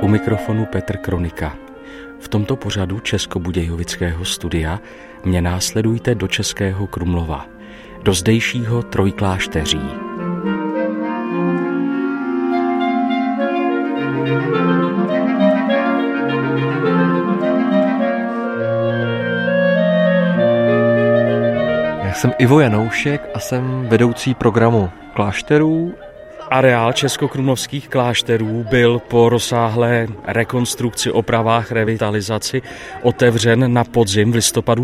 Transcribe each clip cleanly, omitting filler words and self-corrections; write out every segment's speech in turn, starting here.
U mikrofonu Petr Kronika. V tomto pořadu Českobudějovického studia mě následujte do Českého Krumlova, do zdejšího Trojklášteří. Já jsem Ivo Janoušek a jsem vedoucí programu klášterů. Areál českokrumlovských klášterů byl po rozsáhlé rekonstrukci, opravách, revitalizaci otevřen na podzim v listopadu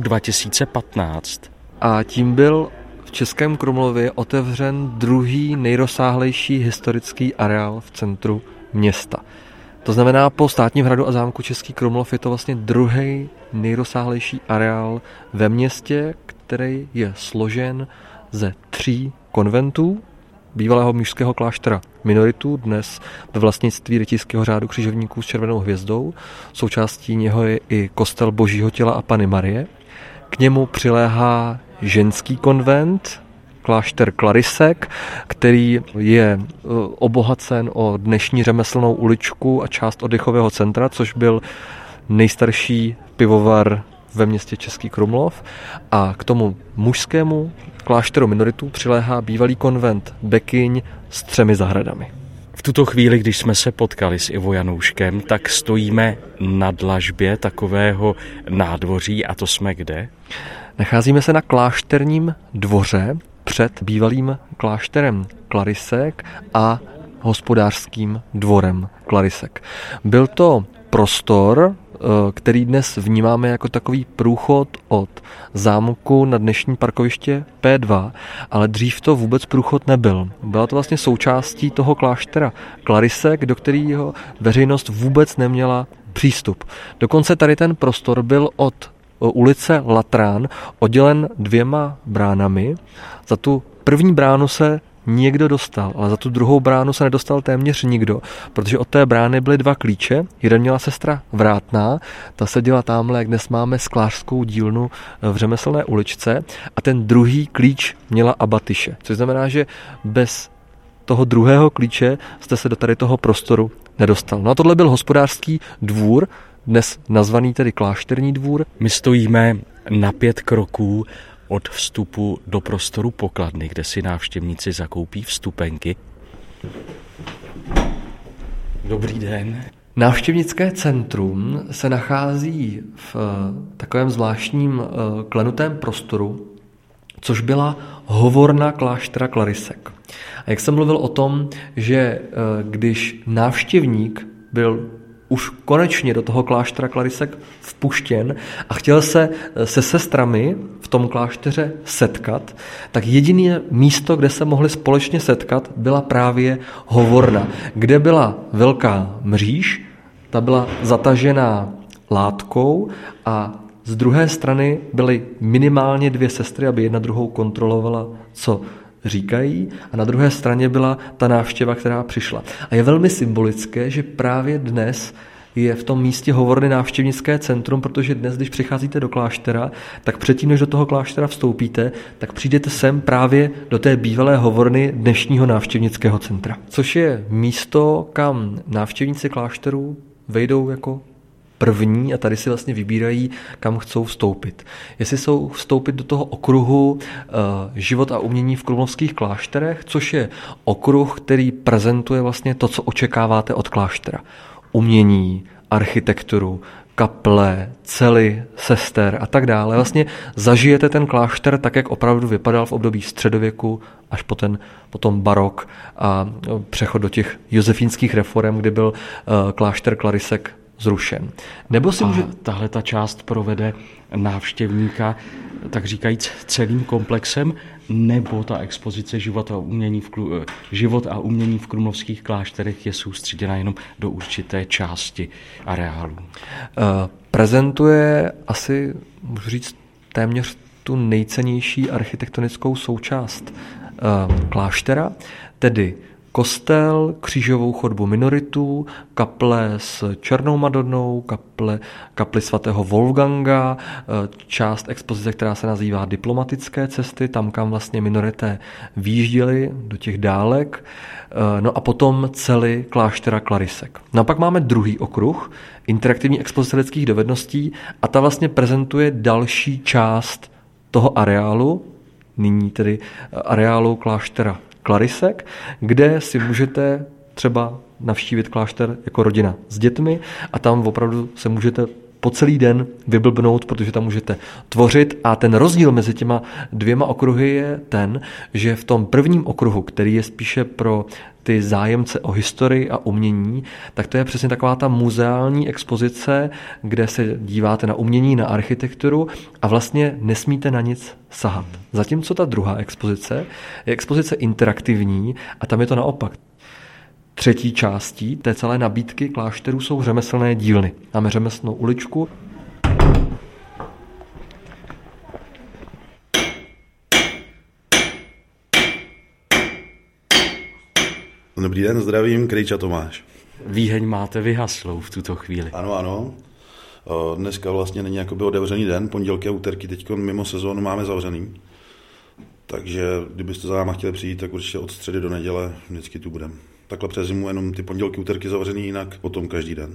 2015. A tím byl v Českém Krumlově otevřen druhý nejrozsáhlejší historický areál v centru města. To znamená, po Státním hradu a zámku Český Krumlov je to vlastně druhý nejrozsáhlejší areál ve městě, který je složen ze 3 konventů, bývalého mužského kláštera minoritů, dnes ve vlastnictví rytířského řádu křižovníků s červenou hvězdou. Součástí něho je i kostel Božího těla a Panny Marie. K němu přiléhá ženský konvent, klášter Klarisek, který je obohacen o dnešní řemeslnou uličku a část oddechového centra, což byl nejstarší pivovar ve městě Český Krumlov. A k tomu mužskému klášteru minoritů přiléhá bývalý konvent Bekyň s 3 zahradami. V tuto chvíli, když jsme se potkali s Ivo Janouškem, tak stojíme na dlažbě takového nádvoří, a to jsme kde? Nacházíme se na klášterním dvoře před bývalým klášterem Klarisek a hospodářským dvorem Klarisek. Byl to prostor, který dnes vnímáme jako takový průchod od zámku na dnešní parkoviště P2, ale dřív to vůbec průchod nebyl. Byla to vlastně součástí toho kláštera Klarisek, do kterého veřejnost vůbec neměla přístup. Dokonce tady ten prostor byl od ulice Latrán oddělen 2 bránami. Za tu první bránu se někdo dostal, ale za tu druhou bránu se nedostal téměř nikdo, protože od té brány byly 2 klíče. Jeden měla sestra Vrátná, ta seděla tamhle, jak dnes máme sklářskou dílnu v řemeslné uličce, a ten druhý klíč měla Abatyše, což znamená, že bez toho druhého klíče jste se do tady toho prostoru nedostal. No a tohle byl hospodářský dvůr, dnes nazvaný tedy klášterní dvůr. My stojíme na 5 kroků od vstupu do prostoru pokladny, kde si návštěvníci zakoupí vstupenky. Dobrý den. Návštěvnické centrum se nachází v takovém zvláštním klenutém prostoru, což byla hovorna kláštera Klarisek. A jak jsem mluvil o tom, že když návštěvník byl už konečně do toho kláštera Klarisek vpuštěn a chtěl se se sestrami v tom klášteře setkat, tak jediné místo, kde se mohli společně setkat, byla právě hovorna, kde byla velká mříž, ta byla zatažená látkou a z druhé strany byly minimálně 2 sestry, aby jedna druhou kontrolovala, co říkají, a na druhé straně byla ta návštěva, která přišla. A je velmi symbolické, že právě dnes je v tom místě hovorny návštěvnické centrum, protože dnes, když přicházíte do kláštera, tak předtím, než do toho kláštera vstoupíte, tak přijdete sem právě do té bývalé hovorny dnešního návštěvnického centra. Což je místo, kam návštěvníci klášterů vejdou jako první a tady si vlastně vybírají, kam chcou vstoupit. Jestli jsou vstoupit do toho okruhu život a umění v krumlovských klášterech, což je okruh, který prezentuje vlastně to, co očekáváte od kláštera. Umění, architekturu, kaple, cely, sester a tak dále. Vlastně zažijete ten klášter tak, jak opravdu vypadal v období středověku až potom barok a přechod do těch josefínských reforem, kdy byl klášter Klarisek zrušen. Nebo si může... Tahle ta část provede návštěvníka, tak říkajíc, celým komplexem, nebo ta expozice život a umění v krumlovských klášterech je soustředěna jenom do určité části areálu? Prezentuje asi, můžu říct, téměř tu nejcennější architektonickou součást kláštera, tedy kostel, křížovou chodbu minoritů, kaple s Černou Madonnou, kapli svatého Wolfganga, část expozice, která se nazývá Diplomatické cesty, tam, kam vlastně minorité výjížděli do těch dálek, no a potom celý kláštera Klarisek. No a pak máme druhý okruh, interaktivní expozice lidských dovedností, a ta vlastně prezentuje další část toho areálu, nyní tedy areálu kláštera Klarisek, kde si můžete třeba navštívit klášter jako rodina s dětmi a tam opravdu se můžete po celý den vyblbnout, protože tam můžete tvořit. A ten rozdíl mezi těma dvěma okruhy je ten, že v tom prvním okruhu, který je spíše pro ty zájemce o historii a umění, tak to je přesně taková ta muzeální expozice, kde se díváte na umění, na architekturu a vlastně nesmíte na nic sahat. Zatímco ta druhá expozice je expozice interaktivní a tam je to naopak. Třetí částí té celé nabídky klášterů jsou řemeslné dílny. Máme řemeslnou uličku. Dobrý den, zdravím, Krejča Tomáš. Výheň máte vyhaslou v tuto chvíli. Ano. Dneska vlastně není jakoby otevřený den, pondělky a úterky teď mimo sezónu máme zavřený. Takže kdybyste za náma chtěli přijít, tak určitě od středy do neděle vždycky tu budeme. Takhle přes zimu jenom ty pondělky, úterky zavřený, jinak potom každý den.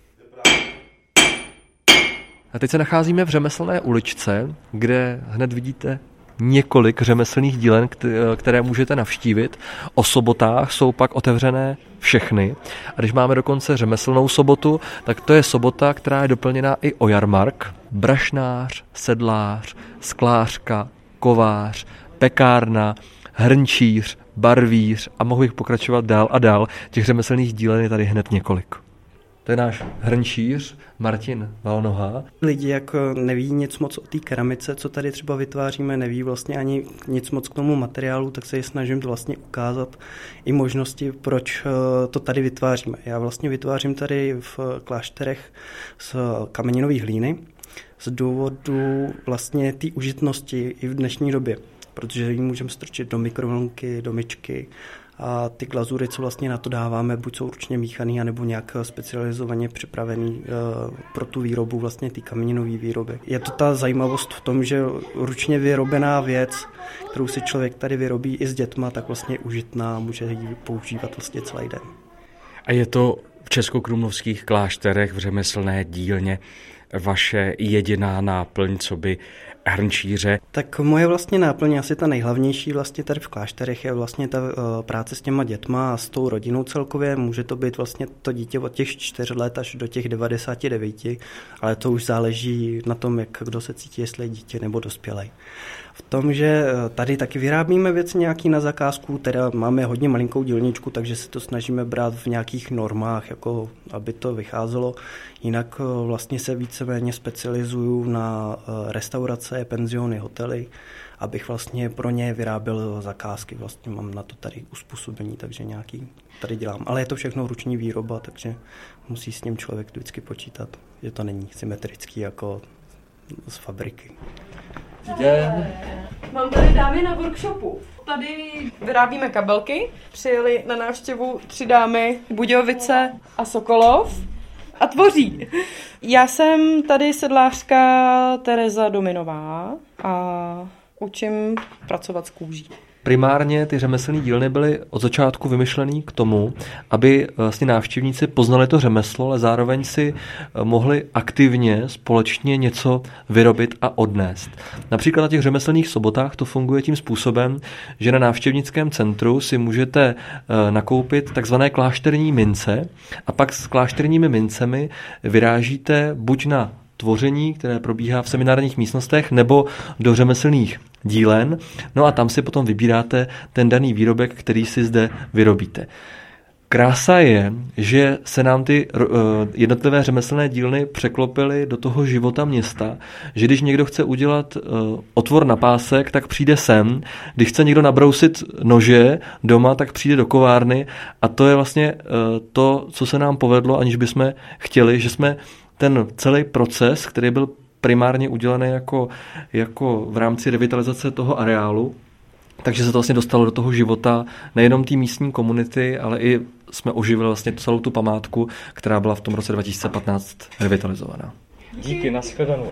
A teď se nacházíme v řemeslné uličce, kde hned vidíte několik řemeslných dílen, které můžete navštívit. O sobotách jsou pak otevřené všechny. A když máme dokonce řemeslnou sobotu, tak to je sobota, která je doplněná i o jarmark. Brašnář, sedlář, sklářka, kovář, pekárna, hrnčíř, barvíř a mohu bych pokračovat dál a dál. Těch řemeslných dílen je tady hned několik. To je náš hrnčíř Martin Valnoha. Lidi jako neví nic moc o té keramice, co tady třeba vytváříme, neví vlastně ani nic moc k tomu materiálu, tak se je snažím to vlastně ukázat i možnosti, proč to tady vytváříme. Já vlastně vytvářím tady v klášterech z kameninové hlíny z důvodu vlastně té užitnosti i v dnešní době, protože ji můžeme strčit do mikrovlnky, do myčky, a ty glazury, co vlastně na to dáváme, buď jsou ručně míchaný, anebo nějak specializovaně připravený pro tu výrobu, vlastně ty kameninové výroby. Je to ta zajímavost v tom, že ručně vyrobená věc, kterou si člověk tady vyrobí i s dětma, tak vlastně je užitná, může ji používat vlastně celý den. A je to v českokrumlovských klášterech v řemeslné dílně vaše jediná náplň, co by hrnčíře? Tak moje vlastně náplň, asi ta nejhlavnější vlastně tady v klášterech je vlastně ta práce s těma dětma a s tou rodinou celkově. Může to být vlastně to dítě od těch 4 let až do těch 99, ale to už záleží na tom, jak kdo se cítí, jestli je dítě nebo dospělej. V tom, že tady taky vyrábíme věci nějaký na zakázku, teda máme hodně malinkou dílničku, takže se to snažíme brát v nějakých normách, jako aby to vycházelo. Jinak vlastně se víceméně specializuju na restaurace, penziony, hotely, abych vlastně pro ně vyráběl zakázky. Vlastně mám na to tady uspůsobení, takže nějaký tady dělám. Ale je to všechno ruční výroba, takže musí s ním člověk vždycky počítat, že to není symetrický jako z fabriky. Mám tady dámy na workshopu. Tady vyrábíme kabelky. Přijeli na návštěvu 3 dámy, Budějovice a Sokolov a tvoří. Já jsem tady sedlářka Tereza Dominová a učím pracovat s kůží. Primárně ty řemeslné dílny byly od začátku vymyšlený k tomu, aby vlastně návštěvníci poznali to řemeslo, ale zároveň si mohli aktivně společně něco vyrobit a odnést. Například na těch řemeslných sobotách to funguje tím způsobem, že na návštěvnickém centru si můžete nakoupit takzvané klášterní mince a pak s klášterními mincemi vyrážíte buď na tvoření, které probíhá v seminárních místnostech, nebo do řemeslných dílen. No a tam si potom vybíráte ten daný výrobek, který si zde vyrobíte. Krása je, že se nám ty jednotlivé řemeslné dílny překlopily do toho života města, že když někdo chce udělat otvor na pásek, tak přijde sem, když chce někdo nabrousit nože doma, tak přijde do kovárny a to je vlastně to, co se nám povedlo, aniž bychom chtěli, že jsme ten celý proces, který byl primárně udělaný jako v rámci revitalizace toho areálu, takže se to vlastně dostalo do toho života nejenom té místní komunity, ale i jsme oživili vlastně celou tu památku, která byla v tom roce 2015 revitalizovaná. Díky, nashledanou.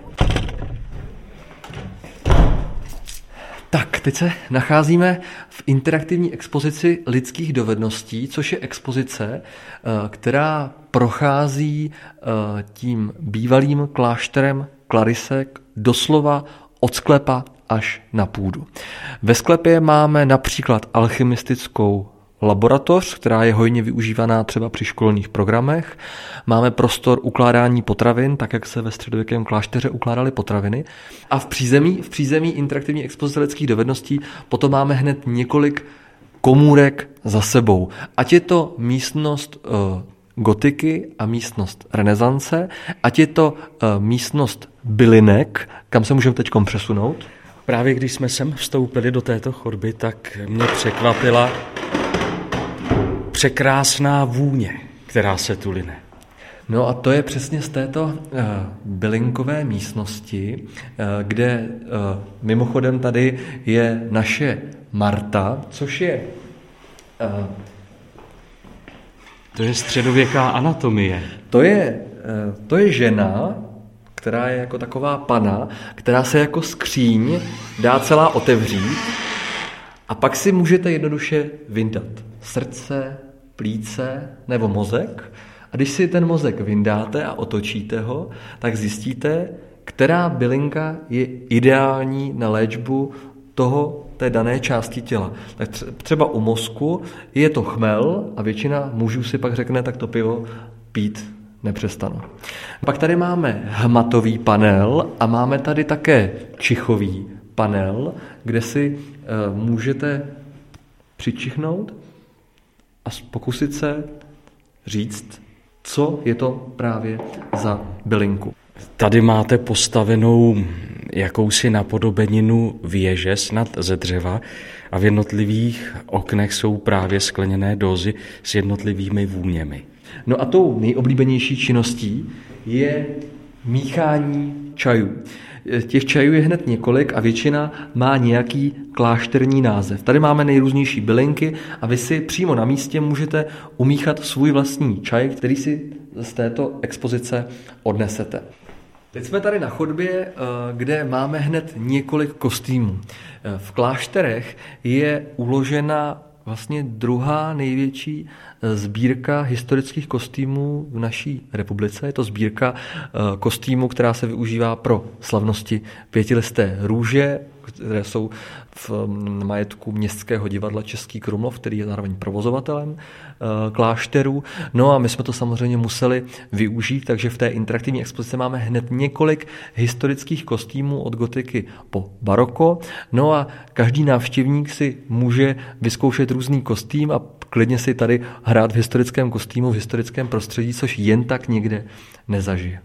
Tak, teď se nacházíme v interaktivní expozici lidských dovedností, což je expozice, která prochází tím bývalým klášterem Klarisek doslova od sklepa až na půdu. Ve sklepě máme například alchymistickou laboratoř, která je hojně využívaná třeba při školních programech. Máme prostor ukládání potravin, tak jak se ve středověkém klášteře ukládaly potraviny. A v přízemí interaktivní expozice lidských dovedností potom máme hned několik komůrek za sebou. Ať je to místnost gotiky a místnost renesance, ať je to místnost bylinek, kam se můžeme teď přesunout. Právě když jsme sem vstoupili do této chodby, tak mě překvapila překrásná vůně, která se tu line. No a to je přesně z této bylinkové místnosti, kde mimochodem tady je naše Marta, což je... To je středověká anatomie. To je žena, která je jako taková pana, která se jako skříň dá celá otevřít a pak si můžete jednoduše vyndat srdce, plíce nebo mozek. A když si ten mozek vyndáte a otočíte ho, tak zjistíte, která bylinka je ideální na léčbu té dané části těla. Tak třeba u mozku je to chmel a většina mužů si pak řekne, tak to pivo pít nepřestanu. Pak tady máme hmatový panel a máme tady také čichový panel, kde si můžete přičichnout a pokusit se říct, co je to právě za bylinku. Tady máte postavenou jakousi napodobeninu věže snad ze dřeva a v jednotlivých oknech jsou právě skleněné dózy s jednotlivými vůněmi. No a tou nejoblíbenější činností je míchání čajů. Těch čajů je hned několik a většina má nějaký klášterní název. Tady máme nejrůznější bylinky a vy si přímo na místě můžete umíchat svůj vlastní čaj, který si z této expozice odnesete. Teď jsme tady na chodbě, kde máme hned několik kostýmů. V klášterech je uložena vlastně druhá největší sbírka historických kostýmů v naší republice. Je to sbírka kostýmů, která se využívá pro slavnosti pětilisté růže, které jsou v majetku Městského divadla Český Krumlov, který je zároveň provozovatelem klášterů. No a my jsme to samozřejmě museli využít, takže v té interaktivní expozici máme hned několik historických kostýmů od gotiky po baroko. No a každý návštěvník si může vyzkoušet různý kostým a klidně si tady hrát v historickém kostýmu, v historickém prostředí, což jen tak někde nezažije.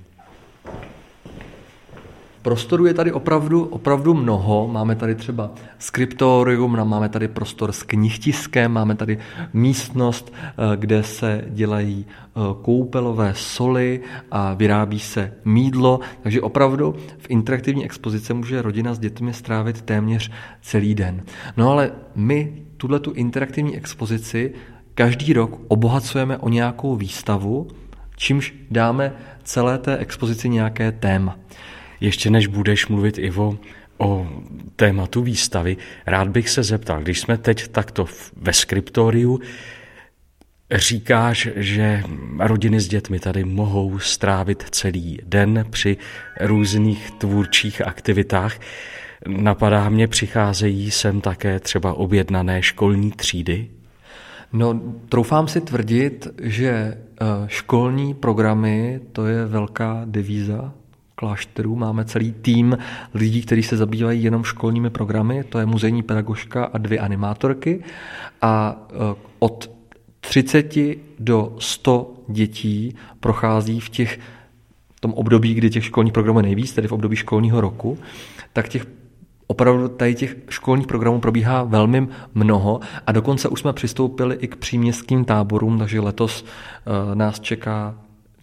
Prostoru je tady opravdu mnoho. Máme tady třeba skriptorium, máme tady prostor s knihtiskem, máme tady místnost, kde se dělají koupelové soly a vyrábí se mýdlo. Takže opravdu v interaktivní expozici může rodina s dětmi strávit téměř celý den. No ale my tuhletu interaktivní expozici každý rok obohacujeme o nějakou výstavu, čímž dáme celé té expozici nějaké téma. Ještě než budeš mluvit, Ivo, o tématu výstavy, rád bych se zeptal, když jsme teď takto ve skriptoriu, říkáš, že rodiny s dětmi tady mohou strávit celý den při různých tvůrčích aktivitách. Napadá mě, přicházejí sem také třeba objednané školní třídy? No, troufám si tvrdit, že školní programy, to je velká devíza klášterů. Máme celý tým lidí, kteří se zabývají jenom školními programy, to je muzejní pedagožka a 2 animátorky a od 30 do 100 dětí prochází v tom období, kdy těch školních programů je nejvíc, tedy v období školního roku, tak opravdu tady těch školních programů probíhá velmi mnoho a dokonce už jsme přistoupili i k příměstským táborům, takže letos nás čeká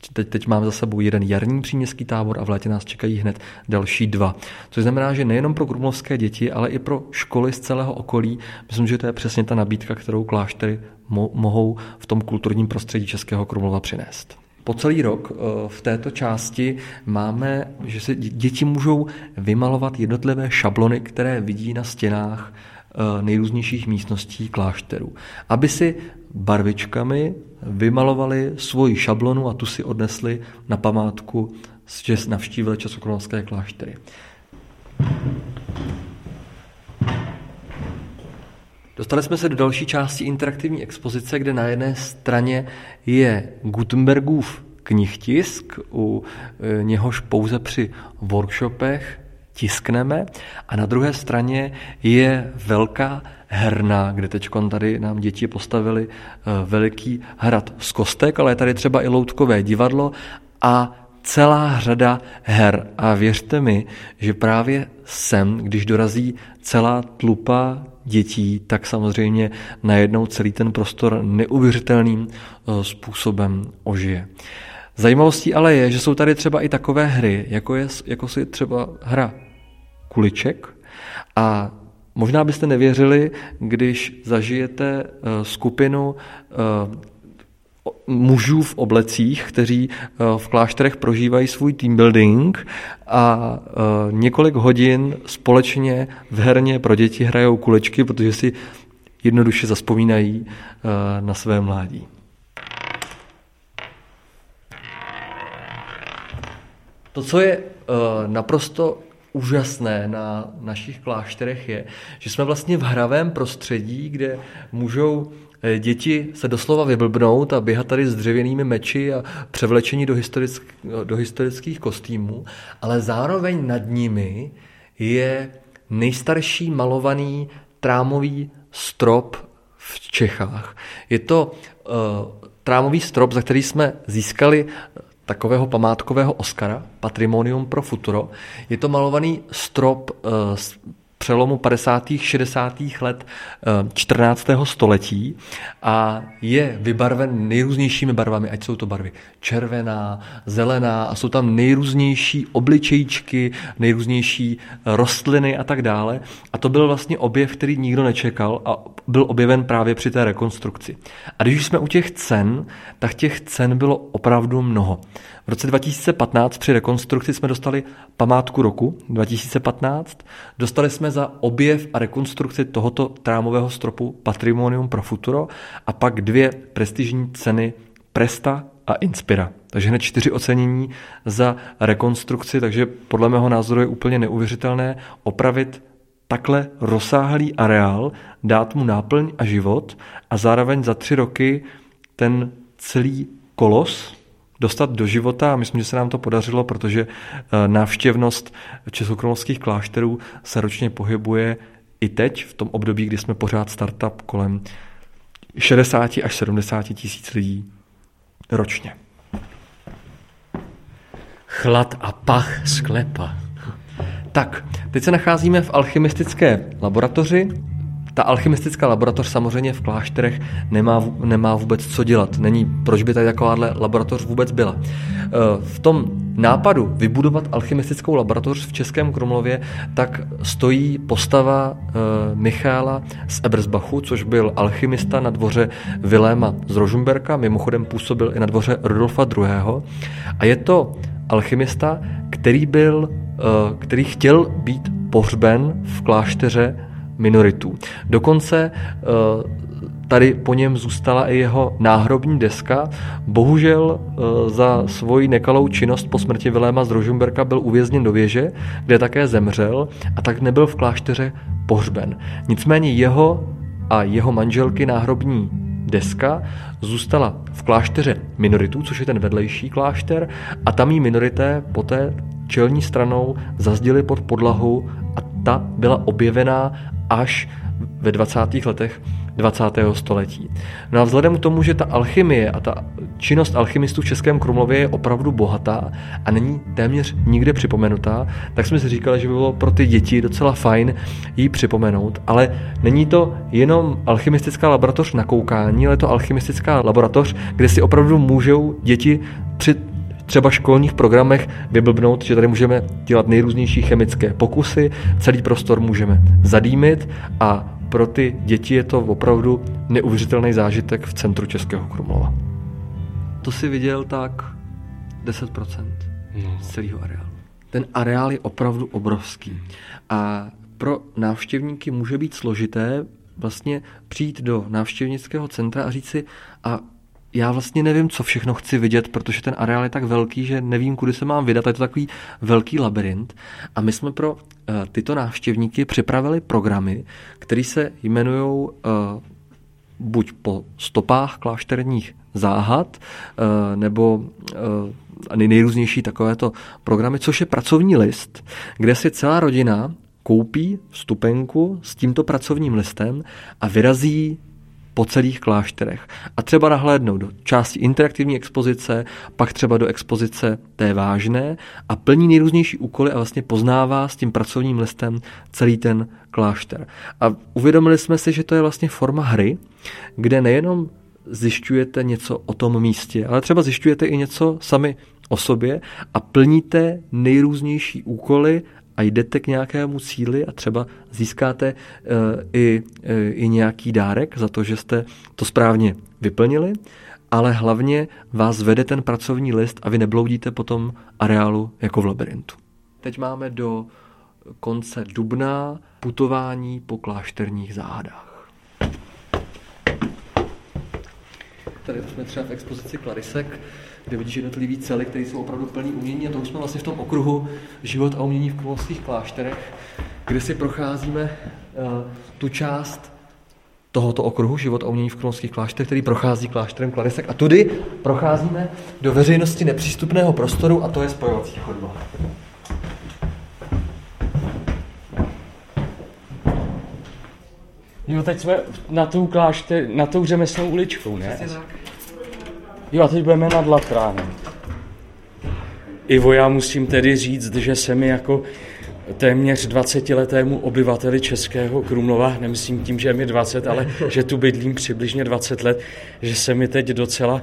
Teď máme za sebou jeden jarní příměstský tábor a v létě nás čekají hned další 2. Což znamená, že nejenom pro krumlovské děti, ale i pro školy z celého okolí, myslím, že to je přesně ta nabídka, kterou kláštery mohou v tom kulturním prostředí Českého Krumlova přinést. Po celý rok v této části máme, že se děti můžou vymalovat jednotlivé šablony, které vidí na stěnách nejrůznějších místností klášterů, aby si barvičkami vymalovali svoji šablonu a tu si odnesli na památku, že navštívili českokrumlovské kláštery. Dostali jsme se do další části interaktivní expozice, kde na jedné straně je Gutenbergův knihtisk, u něhož pouze při workshopech tiskneme, a na druhé straně je velká herna, kde teďkon tady nám děti postavili veliký hrad z kostek, ale je tady třeba i loutkové divadlo a celá řada her. A věřte mi, že právě sem, když dorazí celá tlupa dětí, tak samozřejmě najednou celý ten prostor neuvěřitelným způsobem ožije. Zajímavostí ale je, že jsou tady třeba i takové hry, jako si třeba hra Kuliček, a možná byste nevěřili, když zažijete skupinu mužů v oblecích, kteří v klášterech prožívají svůj team building a několik hodin společně v herně pro děti hrajou kulečky, protože si jednoduše zazpomínají na své mládí. To, co je naprosto úžasné na našich klášterech, je, že jsme vlastně v hravém prostředí, kde můžou děti se doslova vyblbnout a běhat tady s dřevěnými meči a převlečení do historických kostýmů, ale zároveň nad nimi je nejstarší malovaný trámový strop v Čechách. Je to trámový strop, za který jsme získali takového památkového Oscara, Patrimonium pro futuro. Je to malovaný strop z přelomu 50. 60. let 14. století a je vybarven nejrůznějšími barvami, ať jsou to barvy červená, zelená, a jsou tam nejrůznější obličejčky, nejrůznější rostliny a tak dále. A to byl vlastně objev, který nikdo nečekal a byl objeven právě při té rekonstrukci. A když už jsme u těch cen, tak těch cen bylo opravdu mnoho. V roce 2015 při rekonstrukci jsme dostali památku roku 2015. Dostali jsme za objev a rekonstrukci tohoto trámového stropu Patrimonium pro futuro a pak 2 prestižní ceny Presta a Inspira. Takže hned 4 ocenění za rekonstrukci, takže podle mého názoru je úplně neuvěřitelné opravit takhle rozsáhlý areál, dát mu náplň a život a zároveň za 3 roky ten celý kolos dostat do života, a myslím, že se nám to podařilo, protože návštěvnost českokrumlovských klášterů se ročně pohybuje i teď, v tom období, kdy jsme pořád startup, kolem 60 až 70 tisíc lidí ročně. Chlad a pach sklepa. Tak, teď se nacházíme v alchymistické laboratoři. Ta alchymistická laboratoř samozřejmě v klášterech nemá vůbec co dělat. Není, proč by tady takováhle laboratoř vůbec byla. V tom nápadu vybudovat alchymistickou laboratoř v Českém Krumlově tak stojí postava Michaela z Ebersbachu, což byl alchymista na dvoře Viléma z Rožmberka, mimochodem působil i na dvoře Rudolfa II. A je to alchymista, který chtěl být pohřben v klášteře minoritů. Dokonce tady po něm zůstala i jeho náhrobní deska. Bohužel za svoji nekalou činnost po smrti Viléma z Rožmberka byl uvězněn do věže, kde také zemřel, a tak nebyl v klášteře pohřben. Nicméně jeho a jeho manželky náhrobní deska zůstala v klášteře minoritů, což je ten vedlejší klášter, a tam jí minorité poté čelní stranou zazděli pod podlahu a ta byla objevená až ve 20. letech 20. století. No a vzhledem k tomu, že ta alchymie a ta činnost alchymistů v Českém Krumlově je opravdu bohatá a není téměř nikde připomenutá, tak jsme si říkali, že by bylo pro ty děti docela fajn ji připomenout, ale není to jenom alchymistická laboratoř na koukání, ale je to alchymistická laboratoř, kde si opravdu můžou děti při třeba školních programech vyblbnout, že tady můžeme dělat nejrůznější chemické pokusy, celý prostor můžeme zadýmit a pro ty děti je to opravdu neuvěřitelný zážitek v centru Českého Krumlova. To si viděl tak 10% z celého areálu. Ten areál je opravdu obrovský a pro návštěvníky může být složité vlastně přijít do návštěvnického centra a říct si, a já vlastně nevím, co všechno chci vidět, protože ten areál je tak velký, že nevím, kudy se mám vydat. Je to takový velký labyrint. A my jsme pro tyto návštěvníky připravili programy, které se jmenují buď po stopách klášterních záhad, nebo nejrůznější takovéto programy, což je pracovní list, kde si celá rodina koupí vstupenku s tímto pracovním listem a vyrazí po celých klášterech. A třeba nahlédnou do části interaktivní expozice, pak třeba do expozice té vážné a plní nejrůznější úkoly a vlastně poznává s tím pracovním listem celý ten klášter. A uvědomili jsme si, že to je vlastně forma hry, kde nejenom zjišťujete něco o tom místě, ale třeba zjišťujete i něco sami o sobě a plníte nejrůznější úkoly a jdete k nějakému cíli a třeba získáte i nějaký dárek za to, že jste to správně vyplnili, ale hlavně vás vede ten pracovní list a vy nebloudíte po tom areálu jako v labirintu. Teď máme do konce dubna putování po klášterních záhadách. Tady jsme třeba v expozici Klarisek, kde vidíš jednotlivý cely, které jsou opravdu plný umění a to už jsme vlastně v tom okruhu život a umění v krumlovských klášterech, kde si procházíme tu část tohoto okruhu život a umění v krumlovských klášterech, který prochází klášterem Klarisek a tudy procházíme do veřejnosti nepřístupného prostoru a to je spojovací chodba. Jo, teď jsme na tou řemeslnou uličkou, ne? Jo, a teď budeme nad Latránem. Ivo, já musím tedy říct, že se mi jako téměř 20letému obyvateli Českého Krumlova, nemyslím tím, že je mi 20, ale že tu bydlím přibližně 20 let, že se mi teď docela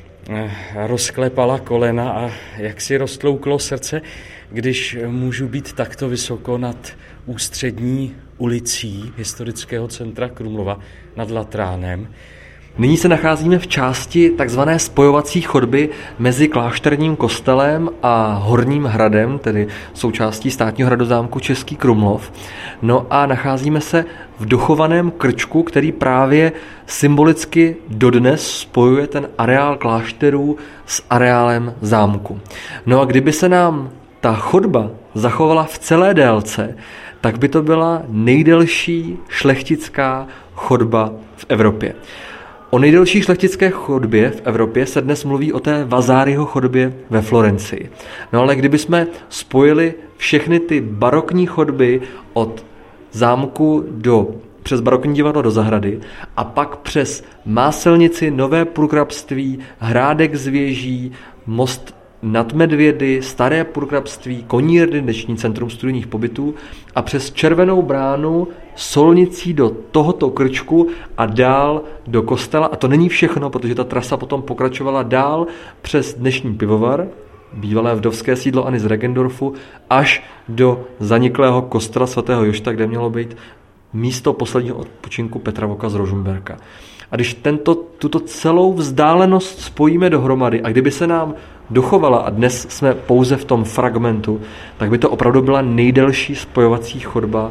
rozklepala kolena a jak si roztlouklo srdce, když můžu být takto vysoko nad ústřední ulicí historického centra Krumlova, nad Latránem. Nyní se nacházíme v části takzvané spojovací chodby mezi klášterním kostelem a Horním hradem, tedy součástí státního hradozámku Český Krumlov. No a nacházíme se v dochovaném krčku, který právě symbolicky dodnes spojuje ten areál klášterů s areálem zámku. No a kdyby se nám ta chodba zachovala v celé délce, tak by to byla nejdelší šlechtická chodba v Evropě. O nejdelší šlechtické chodbě v Evropě se dnes mluví o té Vasariho chodbě ve Florencii. No ale kdybychom spojili všechny ty barokní chodby od zámku přes barokní divadlo do zahrady a pak přes Máselnici, Nové purkrabství, Hrádek z věží, most nad Medvědy, Staré purkrabství, Konírny, dnešní centrum studijních pobytů a přes Červenou bránu Solnicí do tohoto krčku a dál do kostela. A to není všechno, protože ta trasa potom pokračovala dál přes dnešní pivovar, bývalé vdovské sídlo Anny z Regendorfu, až do zaniklého kostela svatého Jošta, kde mělo být místo posledního odpočinku Petra Voka z Rožmberka. A když tuto celou vzdálenost spojíme dohromady a kdyby se nám dochovala, a dnes jsme pouze v tom fragmentu, tak by to opravdu byla nejdelší spojovací chodba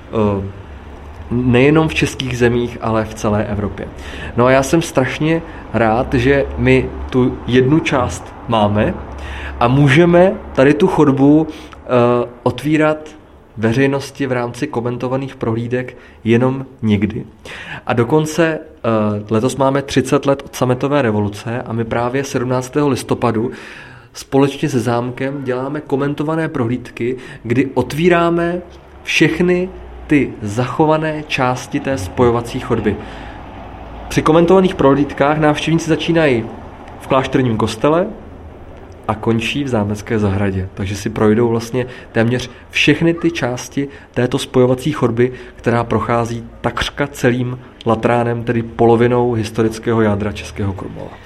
nejenom v českých zemích, ale v celé Evropě. No a já jsem strašně rád, že my tu jednu část máme a můžeme tady tu chodbu otvírat veřejnosti v rámci komentovaných prohlídek jenom někdy. A dokonce letos máme 30 let od sametové revoluce a my právě 17. listopadu společně se zámkem děláme komentované prohlídky, kdy otvíráme všechny ty zachované části té spojovací chodby. Při komentovaných prohlídkách návštěvníci začínají v klášterním kostele a končí v zámecké zahradě. Takže si projdou vlastně téměř všechny ty části této spojovací chodby, která prochází takřka celým Latránem, tedy polovinou historického jádra Českého Krumlova.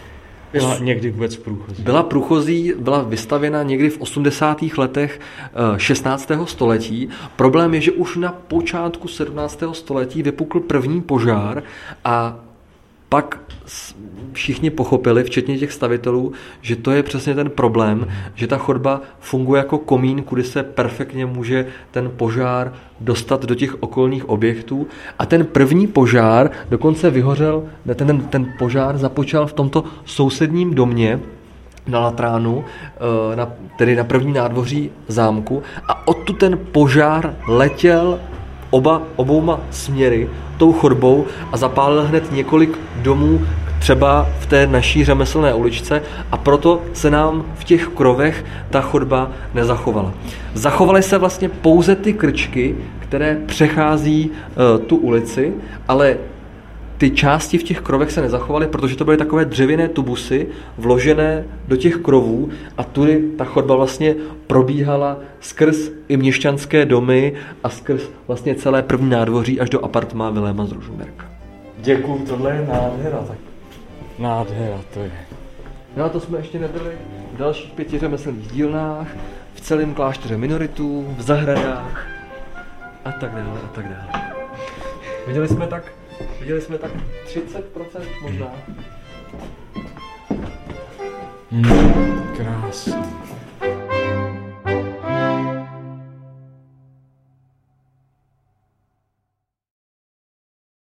Byla někdy vůbec průchozí? Byla průchozí, byla vystavěna někdy v 80. letech 16. století. Problém je, že už na počátku 17. století vypukl první požár a pak všichni pochopili, včetně těch stavitelů, že to je přesně ten problém, že ta chodba funguje jako komín, kudy se perfektně může ten požár dostat do těch okolních objektů. A ten první požár dokonce vyhořel, ten požár započal v tomto sousedním domě na Latránu, tedy na první nádvoří zámku, a odtud ten požár letěl obouma směry tou chodbou a zapálil hned několik domů, třeba v té naší řemeslné uličce, a proto se nám v těch krovech ta chodba nezachovala. Zachovaly se vlastně pouze ty krčky, které přechází tu ulici, ale ty části v těch krovech se nezachovaly, protože to byly takové dřevěné tubusy vložené do těch krovů a tudy ta chodba vlastně probíhala skrz i měšťanské domy a skrz vlastně celé první nádvoří až do apartmá Viléma z Rožmberka. Děkuju, tohle je nádhera. Tak nádhera to je. No a to jsme ještě nebyli v dalších 5 řemeslných dílnách, v celém klášteře minoritů, v zahradách a tak dále a tak dále. Viděli jsme tak 30% možná. Krásný.